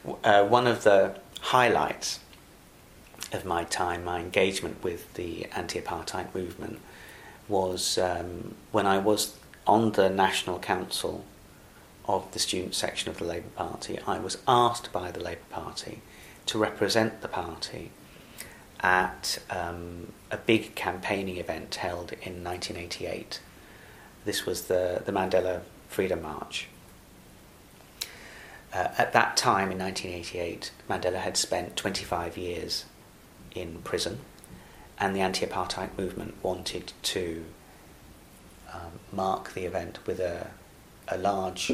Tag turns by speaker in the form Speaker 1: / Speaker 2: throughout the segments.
Speaker 1: One of the highlights of my time, my engagement with the anti-apartheid movement, was when I was on the National Council of the student section of the Labour Party. I was asked by the Labour Party to represent the party at a big campaigning event held in 1988. This was the Mandela Freedom March. At that time, in 1988, Mandela had spent 25 years in prison, and the anti-apartheid movement wanted to mark the event with a large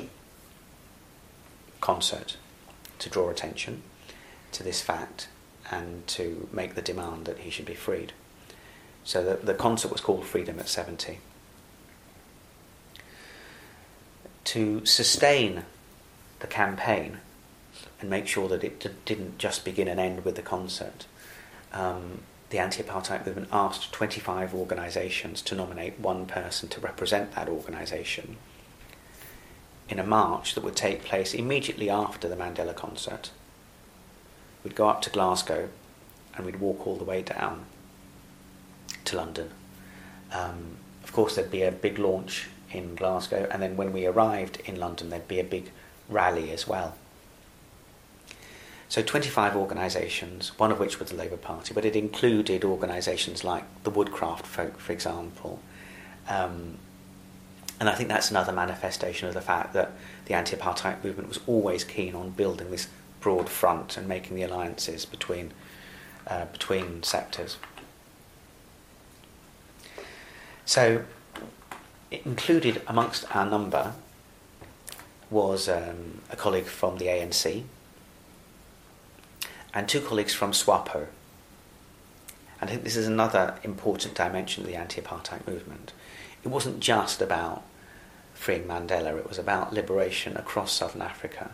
Speaker 1: concert to draw attention to this fact and to make the demand that he should be freed. So the concert was called Freedom at 70. To sustain the campaign and make sure that it didn't just begin and end with the concert, the anti-apartheid movement asked 25 organisations to nominate one person to represent that organisation in a march that would take place immediately after the Mandela concert. We'd go up to Glasgow and we'd walk all the way down to London. Of course, there'd be a big launch in Glasgow, and then when we arrived in London, there'd be a big rally as well. So 25 organisations, one of which was the Labour Party, but it included organisations like the Woodcraft folk, for example. And I think that's another manifestation of the fact that the anti-apartheid movement was always keen on building this broad front and making the alliances between sectors. So it included amongst our number was a colleague from the ANC and two colleagues from SWAPO. And I think this is another important dimension of the anti-apartheid movement. It wasn't just about freeing Mandela, it was about liberation across Southern Africa.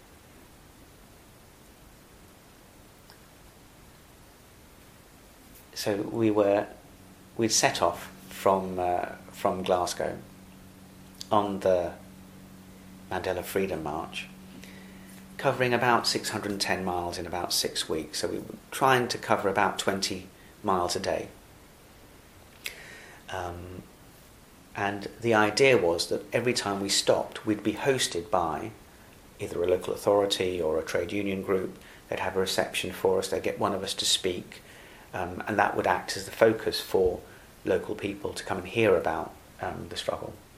Speaker 1: So we'd set off from Glasgow on the Mandela Freedom March, covering about 610 miles in about 6 weeks. So we were trying to cover about 20 miles a day. And the idea was that every time we stopped, we'd be hosted by either a local authority or a trade union group. They'd have a reception for us, they'd get one of us to speak, and that would act as the focus for local people to come and hear about the struggle.